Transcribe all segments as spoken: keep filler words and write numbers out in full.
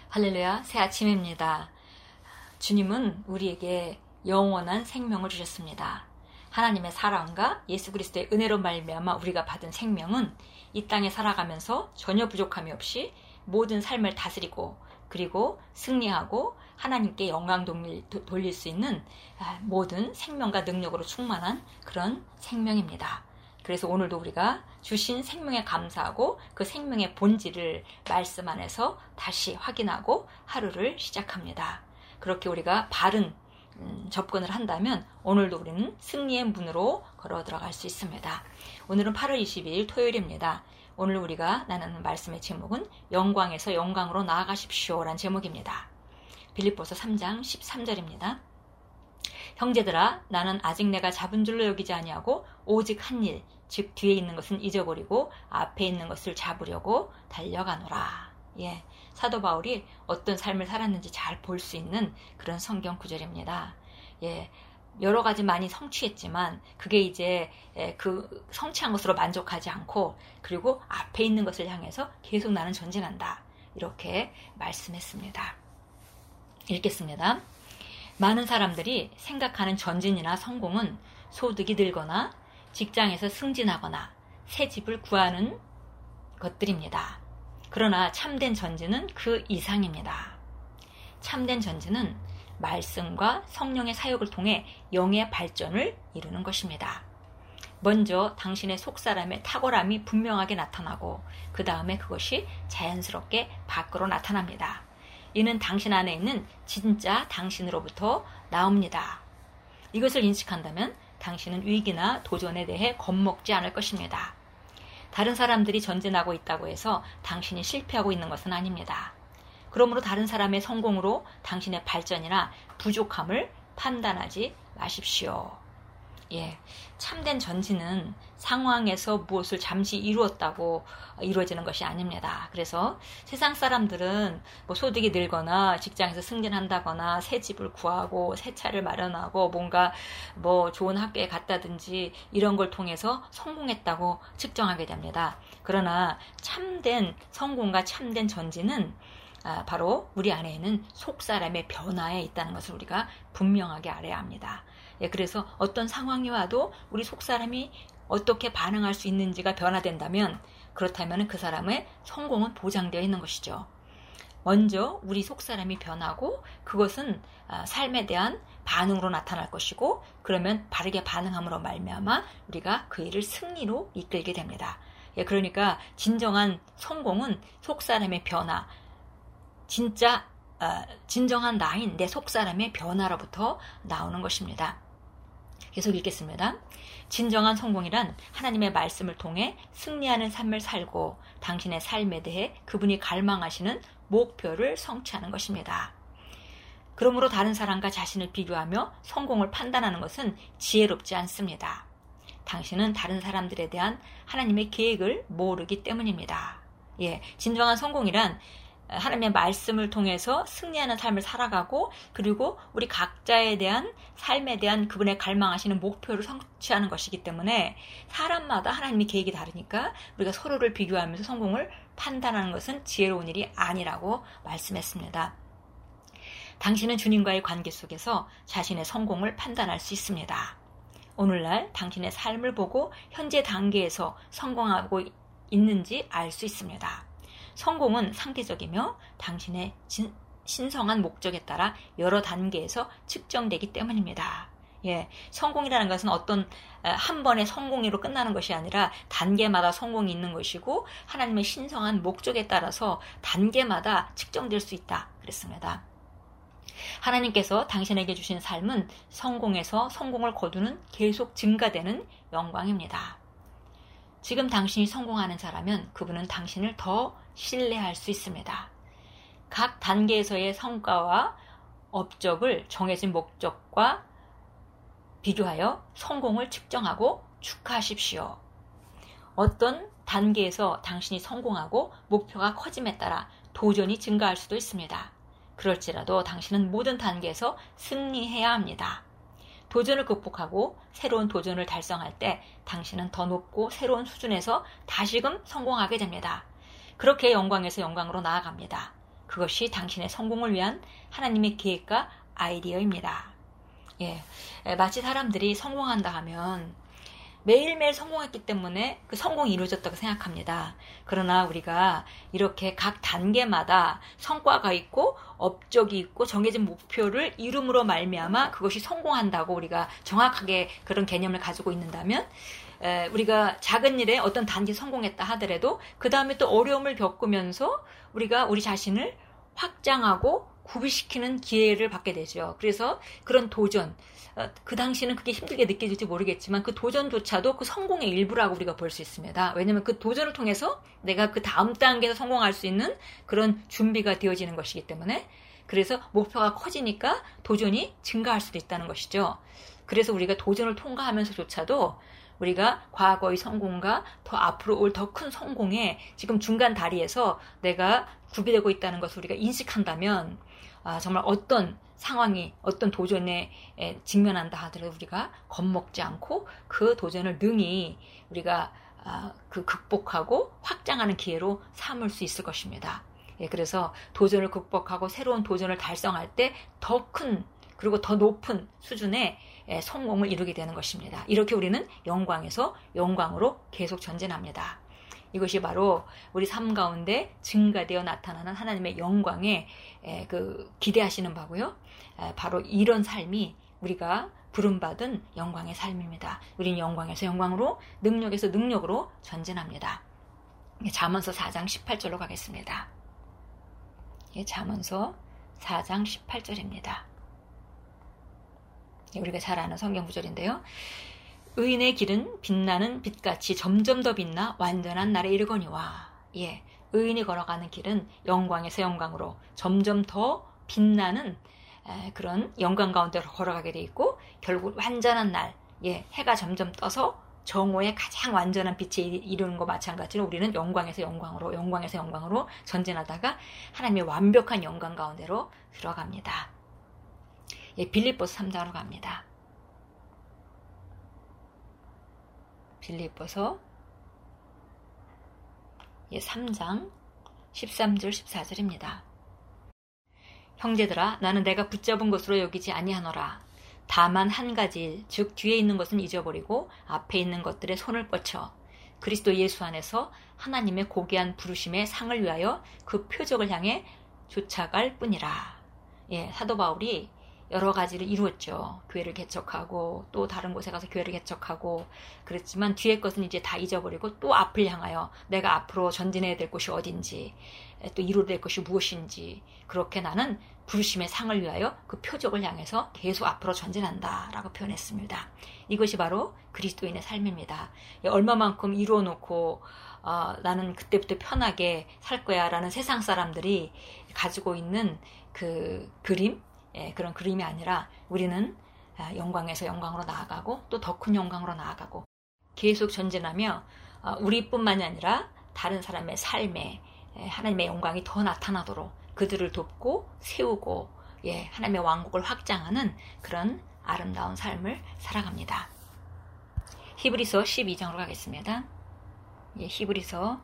할렐루야, 새 아침입니다. 주님은 우리에게 영원한 생명을 주셨습니다. 하나님의 사랑과 예수 그리스도의 은혜로 말미암아 우리가 받은 생명은 이 땅에 살아가면서 전혀 부족함이 없이 모든 삶을 다스리고 그리고 승리하고 하나님께 영광 돌릴 수 있는 모든 생명과 능력으로 충만한 그런 생명입니다. 그래서 오늘도 우리가 주신 생명에 감사하고 그 생명의 본질을 말씀 안에서 다시 확인하고 하루를 시작합니다. 그렇게 우리가 바른 접근을 한다면 오늘도 우리는 승리의 문으로 걸어 들어갈 수 있습니다. 오늘은 팔월 이십이일 토요일입니다. 오늘 우리가 나누는 말씀의 제목은 영광에서 영광으로 나아가십시오 라는 제목입니다. 빌립보서 삼장 십삼절입니다. 형제들아, 나는 아직 내가 잡은 줄로 여기지 아니하고 오직 한 일, 즉 뒤에 있는 것은 잊어버리고 앞에 있는 것을 잡으려고 달려가노라. 예, 사도 바울이 어떤 삶을 살았는지 잘 볼 수 있는 그런 성경 구절입니다. 예, 여러 가지 많이 성취했지만 그게 이제 그 성취한 것으로 만족하지 않고 그리고 앞에 있는 것을 향해서 계속 나는 전진한다. 이렇게 말씀했습니다. 읽겠습니다. 많은 사람들이 생각하는 전진이나 성공은 소득이 늘거나 직장에서 승진하거나 새 집을 구하는 것들입니다. 그러나 참된 전진은 그 이상입니다. 참된 전진은 말씀과 성령의 사역을 통해 영의 발전을 이루는 것입니다. 먼저 당신의 속사람의 탁월함이 분명하게 나타나고 그 다음에 그것이 자연스럽게 밖으로 나타납니다. 이는 당신 안에 있는 진짜 당신으로부터 나옵니다. 이것을 인식한다면 당신은 위기나 도전에 대해 겁먹지 않을 것입니다. 다른 사람들이 전진하고 있다고 해서 당신이 실패하고 있는 것은 아닙니다. 그러므로 다른 사람의 성공으로 당신의 발전이나 부족함을 판단하지 마십시오. 예, 참된 전진은 상황에서 무엇을 잠시 이루었다고 이루어지는 것이 아닙니다. 그래서 세상 사람들은 뭐 소득이 늘거나 직장에서 승진한다거나 새 집을 구하고 새 차를 마련하고 뭔가 뭐 좋은 학교에 갔다든지 이런 걸 통해서 성공했다고 측정하게 됩니다. 그러나 참된 성공과 참된 전진은 아, 바로 우리 안에 있는 속사람의 변화에 있다는 것을 우리가 분명하게 알아야 합니다. 예, 그래서 어떤 상황이 와도 우리 속사람이 어떻게 반응할 수 있는지가 변화된다면 그렇다면 그 사람의 성공은 보장되어 있는 것이죠. 먼저 우리 속사람이 변하고 그것은 삶에 대한 반응으로 나타날 것이고 그러면 바르게 반응함으로 말미암아 우리가 그 일을 승리로 이끌게 됩니다. 예, 그러니까 진정한 성공은 속사람의 변화, 진짜 어, 진정한 나인 내 속사람의 변화로부터 나오는 것입니다. 계속 읽겠습니다. 진정한 성공이란 하나님의 말씀을 통해 승리하는 삶을 살고 당신의 삶에 대해 그분이 갈망하시는 목표를 성취하는 것입니다. 그러므로 다른 사람과 자신을 비교하며 성공을 판단하는 것은 지혜롭지 않습니다. 당신은 다른 사람들에 대한 하나님의 계획을 모르기 때문입니다. 예, 진정한 성공이란 하나님의 말씀을 통해서 승리하는 삶을 살아가고 그리고 우리 각자에 대한 삶에 대한 그분의 갈망하시는 목표를 성취하는 것이기 때문에 사람마다 하나님의 계획이 다르니까 우리가 서로를 비교하면서 성공을 판단하는 것은 지혜로운 일이 아니라고 말씀했습니다. 당신은 주님과의 관계 속에서 자신의 성공을 판단할 수 있습니다. 오늘날 당신의 삶을 보고 현재 단계에서 성공하고 있는지 알 수 있습니다. 성공은 상대적이며 당신의 진, 신성한 목적에 따라 여러 단계에서 측정되기 때문입니다. 예, 성공이라는 것은 어떤 한 번의 성공으로 끝나는 것이 아니라 단계마다 성공이 있는 것이고 하나님의 신성한 목적에 따라서 단계마다 측정될 수 있다 그랬습니다. 하나님께서 당신에게 주신 삶은 성공에서 성공을 거두는 계속 증가되는 영광입니다. 지금 당신이 성공하는 자라면 그분은 당신을 더 신뢰할 수 있습니다. 각 단계에서의 성과와 업적을 정해진 목적과 비교하여 성공을 측정하고 축하하십시오. 어떤 단계에서 당신이 성공하고 목표가 커짐에 따라 도전이 증가할 수도 있습니다. 그럴지라도 당신은 모든 단계에서 승리해야 합니다. 도전을 극복하고 새로운 도전을 달성할 때 당신은 더 높고 새로운 수준에서 다시금 성공하게 됩니다. 그렇게 영광에서 영광으로 나아갑니다. 그것이 당신의 성공을 위한 하나님의 계획과 아이디어입니다. 예, 마치 사람들이 성공한다 하면 매일매일 성공했기 때문에 그 성공이 이루어졌다고 생각합니다. 그러나 우리가 이렇게 각 단계마다 성과가 있고 업적이 있고 정해진 목표를 이룸으로 말미암아 그것이 성공한다고 우리가 정확하게 그런 개념을 가지고 있는다면 에, 우리가 작은 일에 어떤 단계 성공했다 하더라도 그 다음에 또 어려움을 겪으면서 우리가 우리 자신을 확장하고 구비시키는 기회를 받게 되죠. 그래서 그런 도전, 그 당시는 그게 힘들게 느껴질지 모르겠지만 그 도전조차도 그 성공의 일부라고 우리가 볼 수 있습니다. 왜냐하면 그 도전을 통해서 내가 그 다음 단계에서 성공할 수 있는 그런 준비가 되어지는 것이기 때문에 그래서 목표가 커지니까 도전이 증가할 수도 있다는 것이죠. 그래서 우리가 도전을 통과하면서조차도 우리가 과거의 성공과 더 앞으로 올 더 큰 성공에 지금 중간 다리에서 내가 구비되고 있다는 것을 우리가 인식한다면 아, 정말 어떤 상황이 어떤 도전에 직면한다 하더라도 우리가 겁먹지 않고 그 도전을 능히 우리가 아, 그 극복하고 확장하는 기회로 삼을 수 있을 것입니다. 예, 그래서 도전을 극복하고 새로운 도전을 달성할 때 더 큰 그리고 더 높은 수준의 성공을 이루게 되는 것입니다. 이렇게 우리는 영광에서 영광으로 계속 전진합니다. 이것이 바로 우리 삶 가운데 증가되어 나타나는 하나님의 영광에 그 기대하시는 바고요. 바로 이런 삶이 우리가 부름받은 영광의 삶입니다. 우리는 영광에서 영광으로 능력에서 능력으로 전진합니다. 잠언서 사 장 십팔 절로 가겠습니다. 잠언서 사 장 십팔 절입니다. 우리가 잘 아는 성경 구절인데요. 의인의 길은 빛나는 빛같이 점점 더 빛나 완전한 날에 이르거니와. 예, 의인이 걸어가는 길은 영광에서 영광으로 점점 더 빛나는 에, 그런 영광 가운데로 걸어가게 돼 있고 결국 완전한 날, 예, 해가 점점 떠서 정오의 가장 완전한 빛에 이르는 것 마찬가지로 우리는 영광에서 영광으로 영광에서 영광으로 전진하다가 하나님의 완벽한 영광 가운데로 들어갑니다. 예, 빌립보서 삼 장으로 갑니다. 빌립보서 예, 삼 장 십삼 절 십사 절입니다. 형제들아 나는 내가 붙잡은 것으로 여기지 아니하노라. 다만 한 가지 즉 뒤에 있는 것은 잊어버리고 앞에 있는 것들에 손을 뻗쳐 그리스도 예수 안에서 하나님의 고귀한 부르심의 상을 위하여 그 표적을 향해 쫓아갈 뿐이라. 예, 사도 바울이 여러 가지를 이루었죠. 교회를 개척하고 또 다른 곳에 가서 교회를 개척하고 그랬지만 뒤에 것은 이제 다 잊어버리고 또 앞을 향하여 내가 앞으로 전진해야 될 곳이 어딘지 또 이루어야 될 것이 무엇인지 그렇게 나는 부르심의 상을 위하여 그 표적을 향해서 계속 앞으로 전진한다 라고 표현했습니다. 이것이 바로 그리스도인의 삶입니다. 얼마만큼 이루어놓고 어, 나는 그때부터 편하게 살 거야 라는 세상 사람들이 가지고 있는 그 그림 예, 그런 그림이 아니라 우리는 영광에서 영광으로 나아가고 또 더 큰 영광으로 나아가고 계속 전진하며 우리뿐만이 아니라 다른 사람의 삶에 하나님의 영광이 더 나타나도록 그들을 돕고 세우고 예, 하나님의 왕국을 확장하는 그런 아름다운 삶을 살아갑니다. 히브리서 십이 장으로 가겠습니다. 예, 히브리서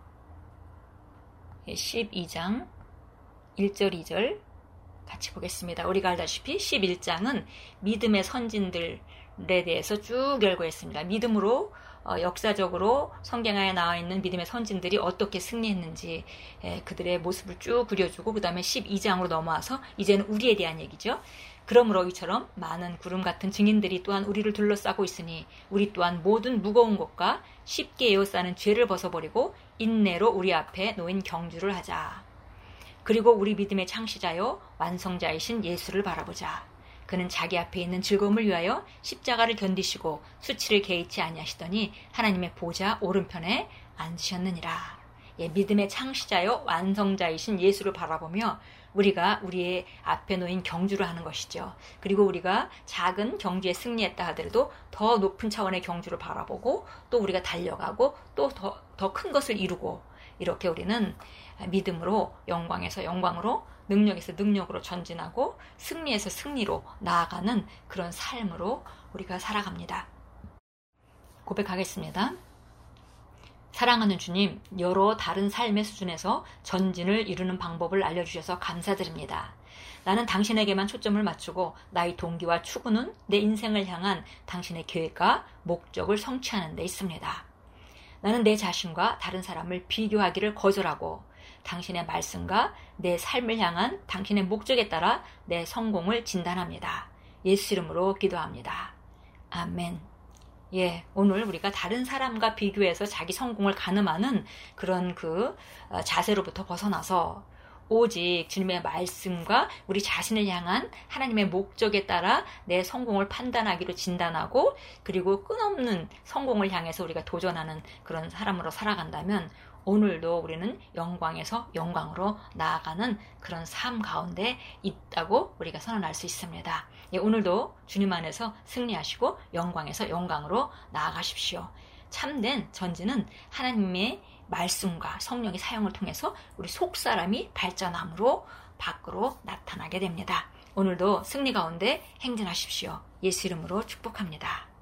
십이 장 일 절 이 절 같이 보겠습니다. 우리가 알다시피 십일 장은 믿음의 선진들에 대해서 쭉 열거했습니다. 믿음으로 어, 역사적으로 성경에 나와 있는 믿음의 선진들이 어떻게 승리했는지 에, 그들의 모습을 쭉 그려주고 그 다음에 십이 장으로 넘어와서 이제는 우리에 대한 얘기죠. 그러므로 이처럼 많은 구름 같은 증인들이 또한 우리를 둘러싸고 있으니 우리 또한 모든 무거운 것과 쉽게 에워싸는 죄를 벗어버리고 인내로 우리 앞에 놓인 경주를 하자. 그리고 우리 믿음의 창시자요 완성자이신 예수를 바라보자. 그는 자기 앞에 있는 즐거움을 위하여 십자가를 견디시고 수치를 개의치 아니하시더니 하나님의 보좌 오른편에 앉으셨느니라. 예, 믿음의 창시자요 완성자이신 예수를 바라보며 우리가 우리의 앞에 놓인 경주를 하는 것이죠. 그리고 우리가 작은 경주에 승리했다 하더라도 더 높은 차원의 경주를 바라보고 또 우리가 달려가고 또 더 더 큰 것을 이루고 이렇게 우리는 믿음으로 영광에서 영광으로 능력에서 능력으로 전진하고 승리에서 승리로 나아가는 그런 삶으로 우리가 살아갑니다. 고백하겠습니다. 사랑하는 주님, 여러 다른 삶의 수준에서 전진을 이루는 방법을 알려주셔서 감사드립니다. 나는 당신에게만 초점을 맞추고 나의 동기와 추구는 내 인생을 향한 당신의 계획과 목적을 성취하는 데 있습니다. 나는 내 자신과 다른 사람을 비교하기를 거절하고 당신의 말씀과 내 삶을 향한 당신의 목적에 따라 내 성공을 진단합니다. 예수 이름으로 기도합니다. 아멘. 예, 오늘 우리가 다른 사람과 비교해서 자기 성공을 가늠하는 그런 그 자세로부터 벗어나서 오직 주님의 말씀과 우리 자신을 향한 하나님의 목적에 따라 내 성공을 판단하기로 진단하고 그리고 끝없는 성공을 향해서 우리가 도전하는 그런 사람으로 살아간다면 오늘도 우리는 영광에서 영광으로 나아가는 그런 삶 가운데 있다고 우리가 선언할 수 있습니다. 예, 오늘도 주님 안에서 승리하시고 영광에서 영광으로 나아가십시오. 참된 전진은 하나님의 말씀과 성령의 사용을 통해서 우리 속사람이 발전함으로 밖으로 나타나게 됩니다. 오늘도 승리 가운데 행진하십시오. 예수 이름으로 축복합니다.